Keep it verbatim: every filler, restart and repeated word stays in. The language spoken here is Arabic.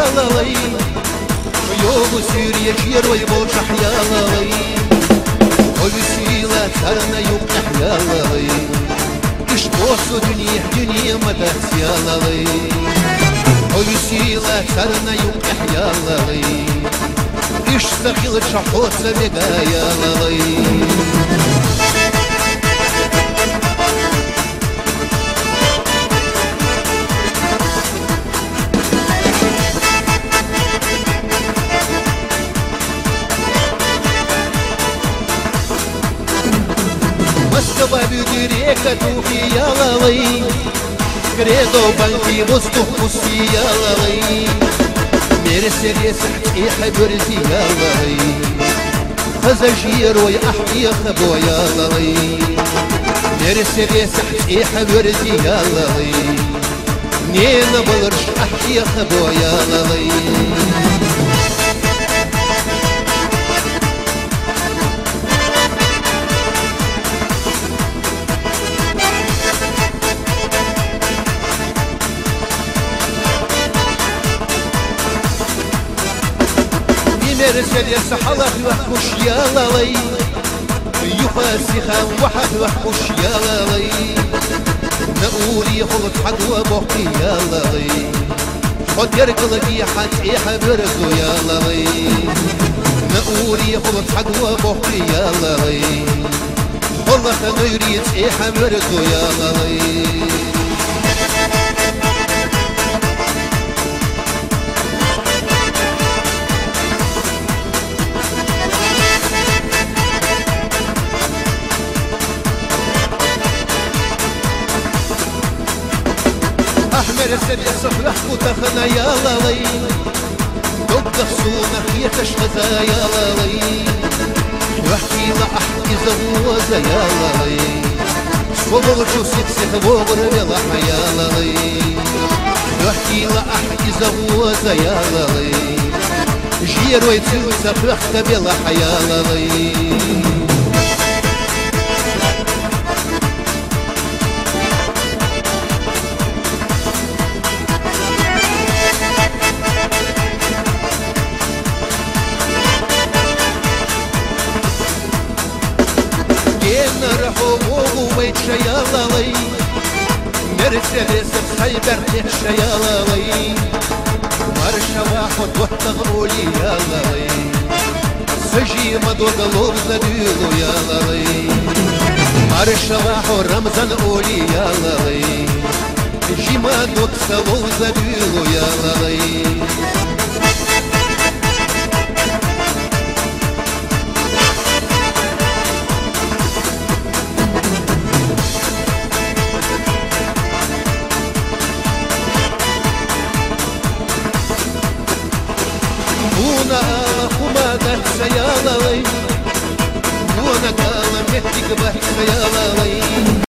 لالي يوم سوريا شير ويبوش حيالي ويسيلة سرنا يوقح يالي إش بوصو دنيا دنيا مدت يالي ويسيلة سرنا يوقح يالي إش سخيل شحوت سبقا يالي Москва бюдерека тухи ялалай, Кредо банки воздух пусти ялалай, Мерседес иха бюрзи ялалай, Хазажир вой ахти хабо ялалай, Мерседес иха бюрзи ялалай, Не набалырш ахти хабо ялалай. مرسيدس حلق وحكوش يالالي يفاسخا وحد وحكوش يالالي نقولي خلط حد وبوحي يالالي خد يرقل بي حد ايحا برزو يالالي نقولي خلط حد وبوحي يالالي خلط نيريت ايحا برزو يالالي مرسيدس فرحكو تخنا يالالي دق الصونة يتشغذا يالالي وحكي لأحكي زوزا يالالي صبغتو ستسخ بغر بلح يالالي وحكي لأحكي زوزا يالالي جيرو يتسوسا فرحت بلح يالالي شيالالي مرسيدس خيبر شيالالي مرشا واحد وحتغرولي يالالي سجي مدو قلوب زديلو يالالي مرشا واحد رمزان قولي يالالي جي مدو قسلو زديلو يالالي يالالي وانا قال مهتك بحك يالالي